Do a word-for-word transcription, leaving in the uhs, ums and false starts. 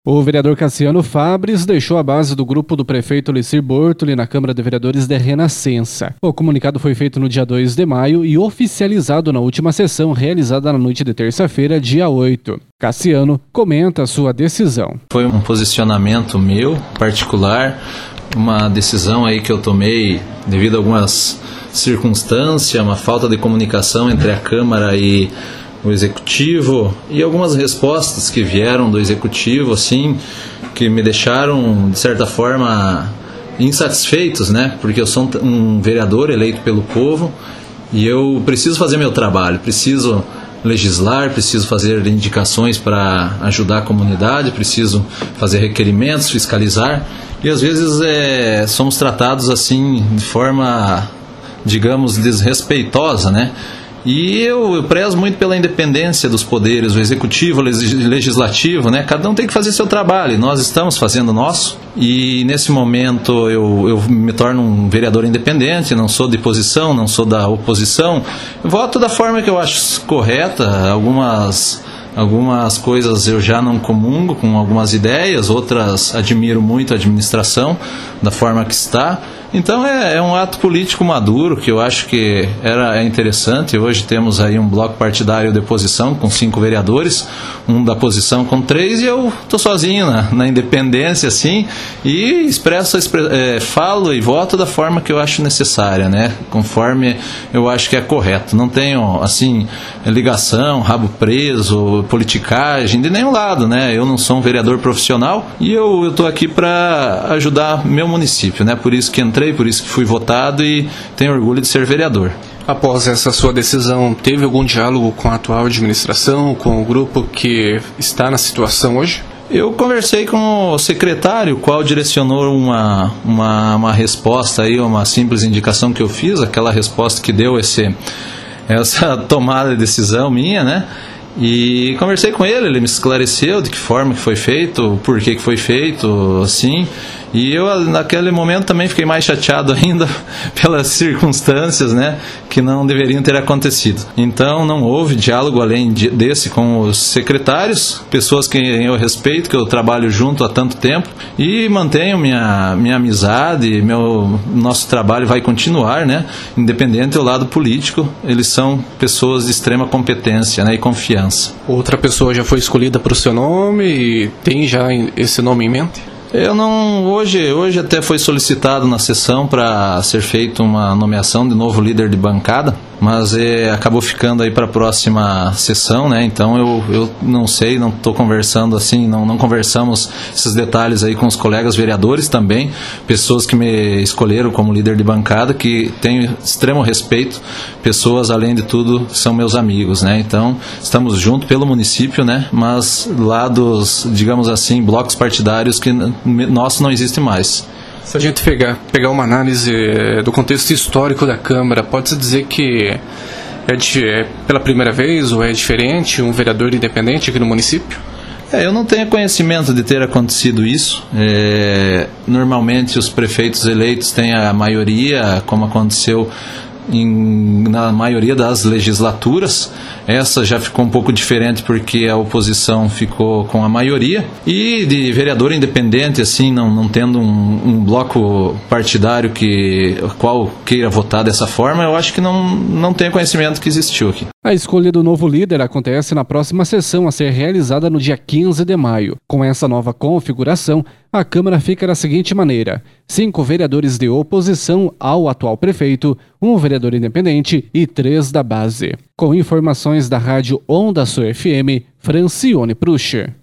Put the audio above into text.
O vereador Cassiano Fabres deixou a base do grupo do prefeito Licir Bortoli na Câmara de Vereadores de Renascença. O comunicado foi feito no dia dois de maio e oficializado na última sessão realizada na noite de terça-feira, dia oito. Cassiano comenta a sua decisão. Foi um posicionamento meu, particular, uma decisão aí que eu tomei devido a algumas circunstâncias, uma falta de comunicação entre a Câmara e o Executivo e algumas respostas que vieram do Executivo, assim, que me deixaram, de certa forma, insatisfeitos, né? Porque eu sou um vereador eleito pelo povo e eu preciso fazer meu trabalho, preciso legislar, preciso fazer indicações para ajudar a comunidade, preciso fazer requerimentos, fiscalizar e às vezes é, somos tratados assim de forma, digamos, desrespeitosa, né? E eu, eu prezo muito pela independência dos poderes, o executivo, o legislativo, né? Cada um tem que fazer seu trabalho, nós estamos fazendo o nosso. E nesse momento eu, eu me torno um vereador independente, não sou de posição, não sou da oposição. Eu voto da forma que eu acho correta, algumas... Algumas coisas eu já não comungo com algumas ideias, outras admiro muito a administração da forma que está. Então é, é um ato político maduro que eu acho que era, é interessante. Hoje temos aí um bloco partidário de oposição com cinco vereadores, um da posição com três e eu estou sozinho na, na independência assim e expresso, é, falo e voto da forma que eu acho necessária, né? Conforme eu acho que é correto. Não tenho assim ligação, rabo preso, politicagem de nenhum lado, né? Eu não sou um vereador profissional e eu estou aqui para ajudar meu município, né? Por isso que entrei, por isso que fui votado e tenho orgulho de ser vereador. Após essa sua decisão, teve algum diálogo com a atual administração, com o grupo que está na situação hoje? Eu conversei com o secretário, o qual direcionou uma, uma, uma resposta, aí, uma simples indicação que eu fiz, aquela resposta que deu esse, essa tomada de decisão minha, né? E conversei com ele, ele me esclareceu de que forma que foi feito, por que que foi feito, assim. E eu, naquele momento, também fiquei mais chateado ainda pelas circunstâncias, né, que não deveriam ter acontecido. Então, não houve diálogo além de, desse com os secretários, pessoas que eu respeito, que eu trabalho junto há tanto tempo, e mantenho minha, minha amizade, meu, nosso trabalho vai continuar, né, independente do lado político, eles são pessoas de extrema competência, né, e confiança. Outra pessoa já foi escolhida para o seu nome e tem já esse nome em mente? Eu não, hoje, hoje até foi solicitado na sessão para ser feita uma nomeação de novo líder de bancada, mas é, acabou ficando aí para a próxima sessão, né? Então eu, eu não sei, não estou conversando assim, não, não conversamos esses detalhes aí com os colegas vereadores também, pessoas que me escolheram como líder de bancada, que tenho extremo respeito, pessoas além de tudo são meus amigos, né? Então estamos juntos pelo município, né? Mas lá dos, digamos assim, blocos partidários que nosso não existe mais. Se a gente pegar, pegar uma análise do contexto histórico da Câmara, pode-se dizer que é, de, é pela primeira vez ou é diferente um vereador independente aqui no município? É, eu não tenho conhecimento de ter acontecido isso. É, normalmente os prefeitos eleitos têm a maioria, como aconteceu Em, na maioria das legislaturas. Essa já ficou um pouco diferente porque a oposição ficou com a maioria, e de vereador independente, assim, não, não tendo um, um bloco partidário que qual queira votar dessa forma, eu acho que não, não tenho conhecimento que existiu aqui. A escolha do novo líder acontece na próxima sessão a ser realizada no dia quinze de maio. Com essa nova configuração, a Câmara fica da seguinte maneira: cinco vereadores de oposição ao atual prefeito, um vereador independente e três da base. Com informações da rádio Onda Sul F M, Francione Prucher.